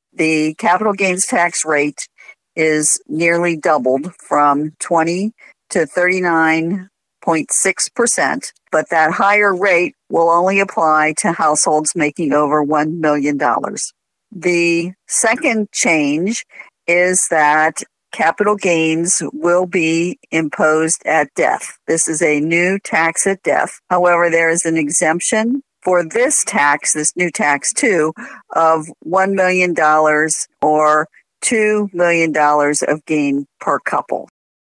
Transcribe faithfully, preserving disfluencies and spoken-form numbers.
The capital gains tax rate is nearly doubled from twenty to thirty-nine point six percent, but that higher rate will only apply to households making over one million dollars. The second change is that capital gains will be imposed at death. This is a new tax at death. However, there is an exemption for this tax, this new tax too, of one million dollars or two million dollars of gain per couple.